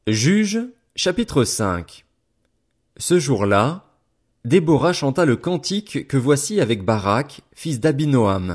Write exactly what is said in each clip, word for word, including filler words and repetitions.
Juges, chapitre cinq. Ce jour-là, Déborah chanta le cantique que voici avec Barak, fils d'Abinoam.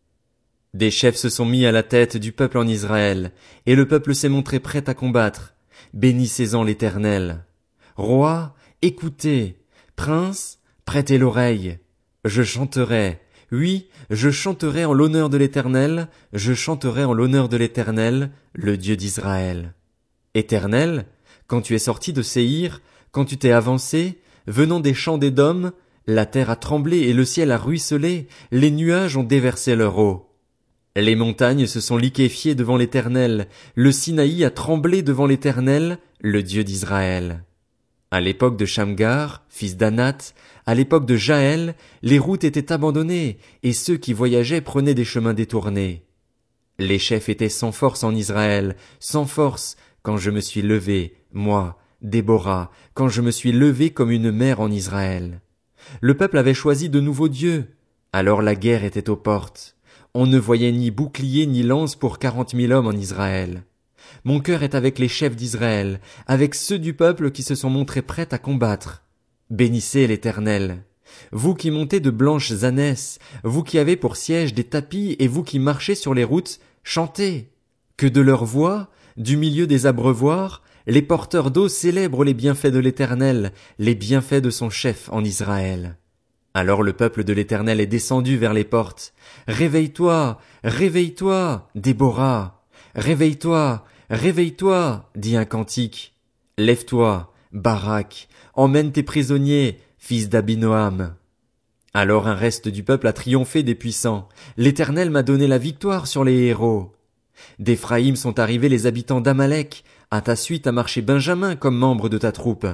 Des chefs se sont mis à la tête du peuple en Israël, et le peuple s'est montré prêt à combattre. Bénissez-en l'Éternel. Rois, écoutez. Princes, prêtez l'oreille. Je chanterai, oui, je chanterai en l'honneur de l'Éternel, je chanterai en l'honneur de l'Éternel, le Dieu d'Israël. Éternel, quand tu es sorti de Séhir, quand tu t'es avancé, venant des champs d'Édom, la terre a tremblé et le ciel a ruisselé, les nuages ont déversé leur eau. Les montagnes se sont liquéfiées devant l'Éternel, le Sinaï a tremblé devant l'Éternel, le Dieu d'Israël. À l'époque de Shamgar, fils d'Anath, à l'époque de Jaël, les routes étaient abandonnées, et ceux qui voyageaient prenaient des chemins détournés. Les chefs étaient sans force en Israël, sans force, quand je me suis levé, moi, Déborah, quand je me suis levé comme une mère en Israël. Le peuple avait choisi de nouveaux dieux. Alors la guerre était aux portes. On ne voyait ni bouclier ni lance pour quarante mille hommes en Israël. Mon cœur est avec les chefs d'Israël, avec ceux du peuple qui se sont montrés prêts à combattre. Bénissez l'Éternel. Vous qui montez de blanches ânesses, vous qui avez pour siège des tapis et vous qui marchez sur les routes, chantez. Que de leur voix, du milieu des abreuvoirs, les porteurs d'eau célèbrent les bienfaits de l'Éternel, les bienfaits de son chef en Israël. Alors le peuple de l'Éternel est descendu vers les portes. Réveille-toi, réveille-toi, Déborah. Réveille-toi, réveille-toi, dit un cantique. Lève-toi, Barak, emmène tes prisonniers, fils d'Abinoam. Alors un reste du peuple a triomphé des puissants. L'Éternel m'a donné la victoire sur les héros. D'Éphraïm sont arrivés les habitants d'Amalek, à ta suite a marché Benjamin comme membre de ta troupe.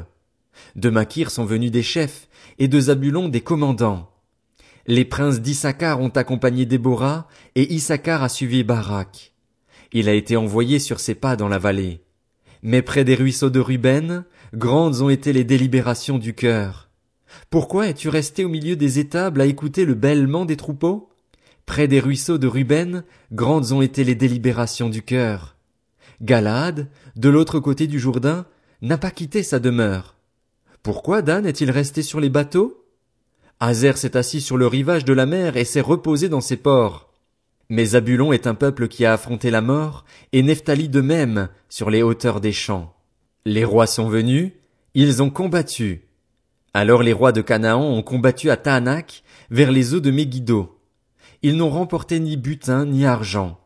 De Makir sont venus des chefs, et de Zabulon des commandants. Les princes d'Issachar ont accompagné Déborah, et Issachar a suivi Barak. Il a été envoyé sur ses pas dans la vallée. Mais près des ruisseaux de Ruben, grandes ont été les délibérations du cœur. Pourquoi es-tu resté au milieu des étables à écouter le bêlement des troupeaux? Près des ruisseaux de Ruben, grandes ont été les délibérations du cœur. Galaad, de l'autre côté du Jourdain, n'a pas quitté sa demeure. Pourquoi Dan est-il resté sur les bateaux? Hazer s'est assis sur le rivage de la mer et s'est reposé dans ses ports. Mais Zabulon est un peuple qui a affronté la mort, et Nephtali de même, sur les hauteurs des champs. Les rois sont venus, ils ont combattu. Alors les rois de Canaan ont combattu à Tahanak, vers les eaux de Megiddo. Ils n'ont remporté ni butin ni argent.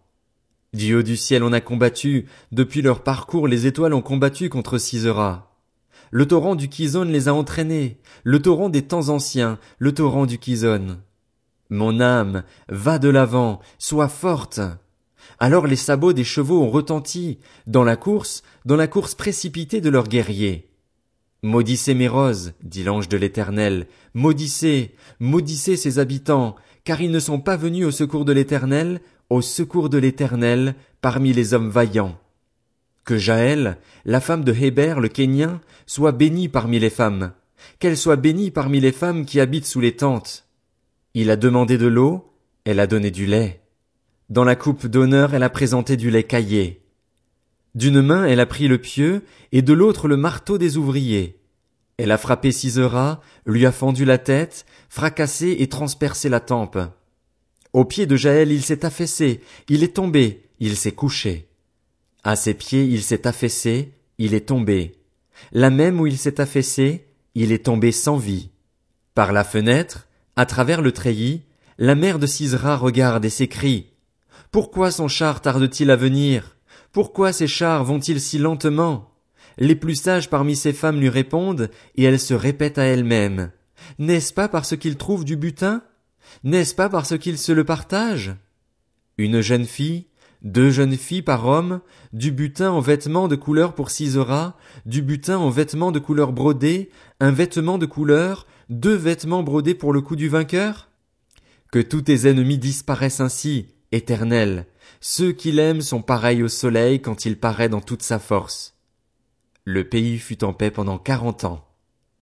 Du haut du ciel on a combattu, depuis leur parcours les étoiles ont combattu contre Sisera. Le torrent du Kizon les a entraînés, le torrent des temps anciens, le torrent du Kizon. Mon âme, va de l'avant, sois forte. Alors les sabots des chevaux ont retenti, dans la course, dans la course précipitée de leurs guerriers. Maudissez Méroz, dit l'ange de l'Éternel, maudissez, maudissez ses habitants, car ils ne sont pas venus au secours de l'Éternel, au secours de l'Éternel, parmi les hommes vaillants. Que Jaël, la femme de Héber le Kénien, soit bénie parmi les femmes, qu'elle soit bénie parmi les femmes qui habitent sous les tentes. Il a demandé de l'eau, elle a donné du lait. Dans la coupe d'honneur, elle a présenté du lait caillé. D'une main, elle a pris le pieu, et de l'autre le marteau des ouvriers. Elle a frappé Sisera, lui a fendu la tête, fracassé et transpercé la tempe. Au pied de Jaël, il s'est affaissé, il est tombé, il s'est couché. À ses pieds, il s'est affaissé, il est tombé. Là même où il s'est affaissé, il est tombé sans vie. Par la fenêtre, à travers le treillis, la mère de Sisera regarde et s'écrie. Pourquoi son char tarde-t-il à venir? Pourquoi ses chars vont-ils si lentement? Les plus sages parmi ces femmes lui répondent, et elle se répète à elle-même. N'est-ce pas parce qu'il trouve du butin? N'est-ce pas parce qu'il se le partage? Une jeune fille, deux jeunes filles par homme, du butin en vêtements de couleur pour Sisera, du butin en vêtements de couleur brodée, un vêtement de couleur, deux vêtements brodés pour le cou du vainqueur? Que tous tes ennemis disparaissent ainsi, Éternel. Ceux qui l'aiment sont pareils au soleil quand il paraît dans toute sa force. Le pays fut en paix pendant quarante ans.